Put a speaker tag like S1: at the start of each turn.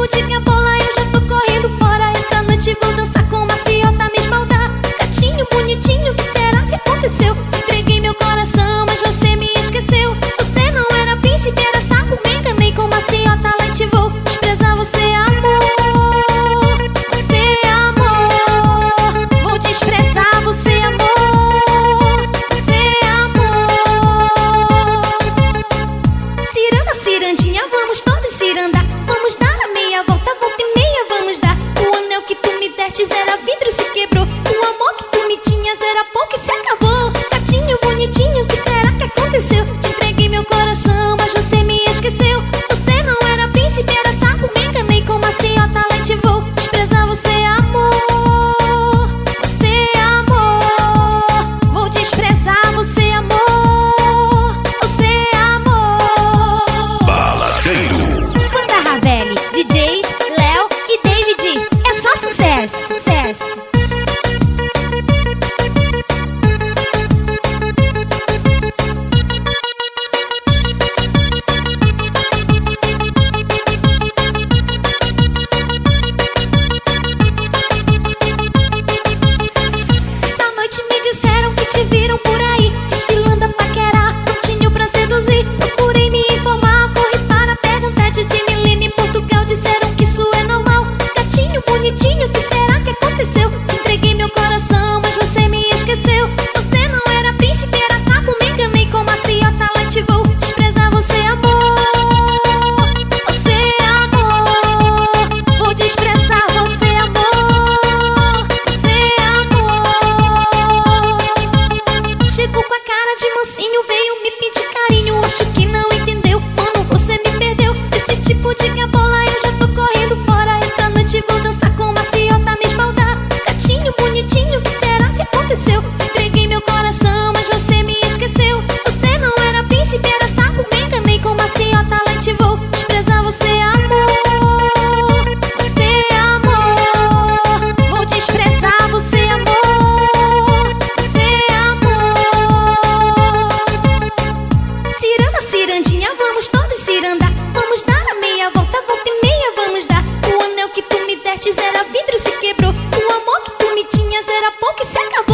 S1: de cabola, eu já tô correndo fora. Essa noite vou dançar com maciota, me esbaldar. Gatinho bonitinho, que será que aconteceu? Entreguei meu coração, mas você me esqueceu. Você não era príncipe, era sapo. Me enganei com maciota, light vou desprezar você, amor. Você, amor, vou desprezar você, amor. Você, amor. Ciranda, cirandinha, vamos todos cirandar. Vamos dar a meia volta e meia vamos dar. O anel que tu me destes era vidro, se quebrou. O amor que tu me tinhas era pouco e se acabou. Gatinho bonitinho, que será que aconteceu? Te entreguei meu coração, mas você me esqueceu. Você não era príncipe, era sapo. Me enganei com maciota, light vou desprezar você, amor. Você, amor, vou desprezar você, amor. Você, amor.
S2: Baladeiro.
S1: Banda Ravelli, DJs, Léo e David. É só sucesso, sucesso. Essa noite me disseram que te viram por aí, desfilando a paquera, prontinho pra seduzir. Procurei me informar, corri para perguntar de Milene em Portugal. Disseram que isso é normal. Gatinho bonitinho, que será que aconteceu? Te entreguei meu coração, mas você me esqueceu. Você não era príncipe, era sapo. Me enganei com maciota, light vou desprezar você, amor. Você, amor, vou desprezar você, amor. Você, amor. Chegou com a cara de mansinho, veio me pedir carinho. Acho que não entendeu, mano, você me perdeu. Esse tipo de cabola, eu já tô correndo fora. Essa noite vou dançar com maciota, me esbaldar. Gatinho bonitinho, que será que aconteceu? Te entreguei meu coração, mas você me esqueceu. Você não era príncipe, era sapo. Me enganei com maciota, light vou desprezar você, amor. Você, amor, vou desprezar você, amor. Você, amor. Ciranda, cirandinha, vamos todos cirandar. Vamos dar a meia volta e meia vamos dar. O anel que tu me destes era vidro, se quebrou. O amor que tu me tinhas era pouco e se acabou.